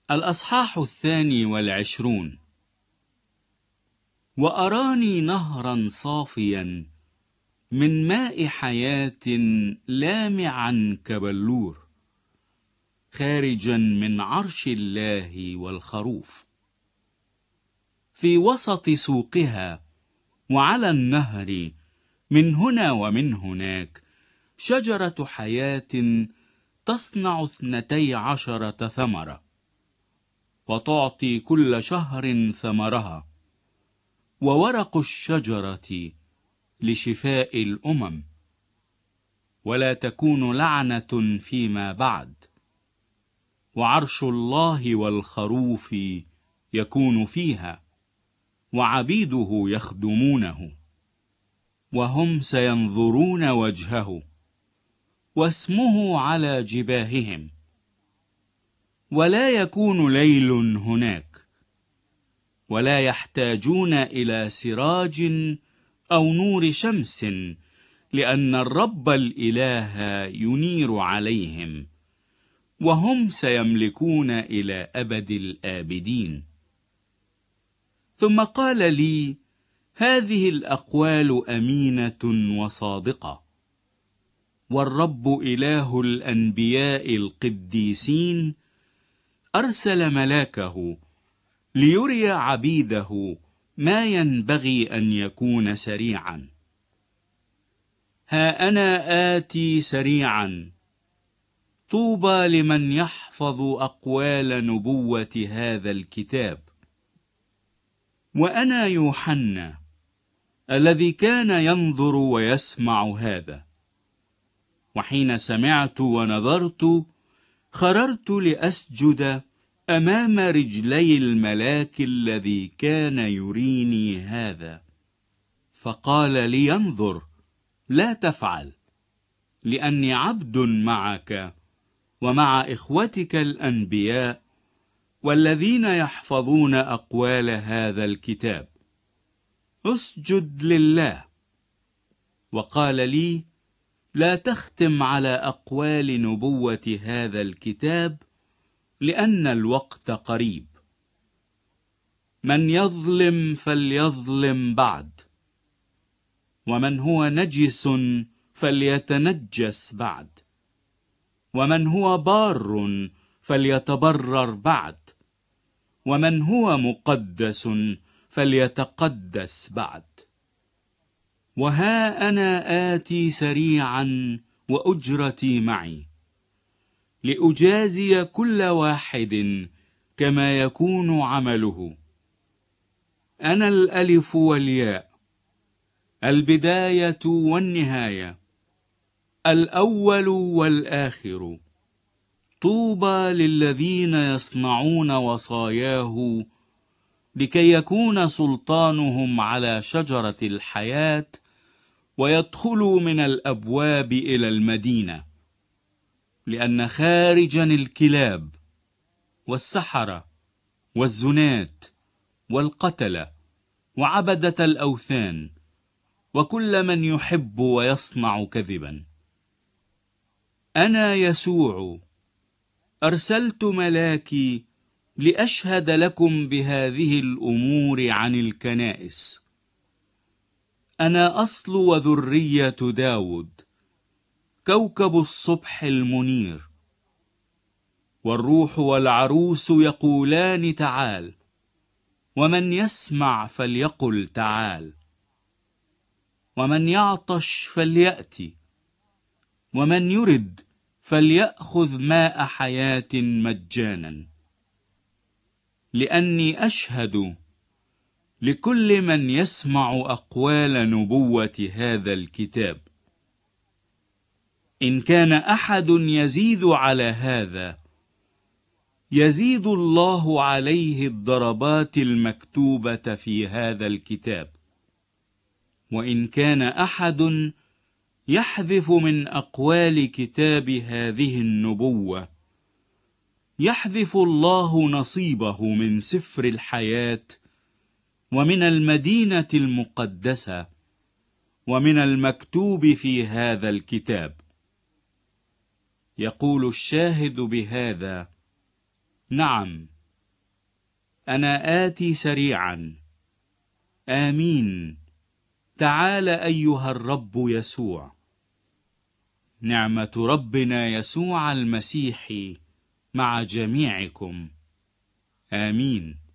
الأصحاح 22. وأراني نهرا صافيا من ماء حياة لامعا كبلور خارجا من عرش الله والخروف، في وسط سوقها وعلى النهر من هنا ومن هناك شجرة حياة تصنع 12 ثمرة، وتعطي كل شهر ثمرها، وورق الشجرة لشفاء الأمم، ولا تكون لعنة فيما بعد، وعرش الله والخروف يكون فيها، وعبيده يخدمونه، وهم سينظرون وجهه، واسمه على جباههم، ولا يكون ليل هناك، ولا يحتاجون إلى سراج أو نور شمس، لأن الرب الإله ينير عليهم، وهم سيملكون إلى أبد الآبدين. ثم قال لي: هذه الأقوال أمينة وصادقة، والرب إله الأنبياء القديسين أرسل ملاكه ليري عبيده ما ينبغي أن يكون سريعا. ها أنا آتي سريعا، طوبى لمن يحفظ أقوال نبوة هذا الكتاب. وأنا يوحنا الذي كان ينظر ويسمع هذا، وحين سمعت ونظرت خررت لأسجد أمام رجلي الملاك الذي كان يريني هذا، فقال لي: انظر، لا تفعل، لأني عبد معك ومع إخوتك الأنبياء والذين يحفظون أقوال هذا الكتاب. اسجد لله. وقال لي: لا تختم على أقوال نبوة هذا الكتاب، لأن الوقت قريب. من يظلم فليظلم بعد، ومن هو نجس فليتنجس بعد، ومن هو بار فليتبرر بعد، ومن هو مقدس فليتقدس بعد. وها أنا آتي سريعا، وأجرتي معي، لأجازي كل واحد كما يكون عمله. أنا الألف والياء، البداية والنهاية، الأول والآخر. طوبى للذين يصنعون وصاياه، لكي يكون سلطانهم على شجرة الحياة، ويدخلوا من الأبواب إلى المدينة. لأن خارجا الكلاب والسحرة والزنات والقتلة وعبدة الأوثان وكل من يحب ويصنع كذبا. أنا يسوع أرسلت ملاكي لأشهد لكم بهذه الأمور عن الكنائس. أنا أصل وذرية داود، كوكب الصبح المنير. والروح والعروس يقولان: تعال. ومن يسمع فليقل: تعال. ومن يعطش فليأتي، ومن يرد فليأخذ ماء حياة مجانا. لأني أشهد لكل من يسمع أقوال نبوة هذا الكتاب. إن كان أحد يزيد على هذا، يزيد الله عليه الضربات المكتوبة في هذا الكتاب. وإن كان أحد يحذف من أقوال كتاب هذه النبوة، يحذف الله نصيبه من سفر الحياة، ومن المدينة المقدسة، ومن المكتوب في هذا الكتاب. يقول الشاهد بهذا: نعم، أنا آتي سريعا. آمين. تعال أيها الرب يسوع. نعمة ربنا يسوع المسيح مع جميعكم. آمين.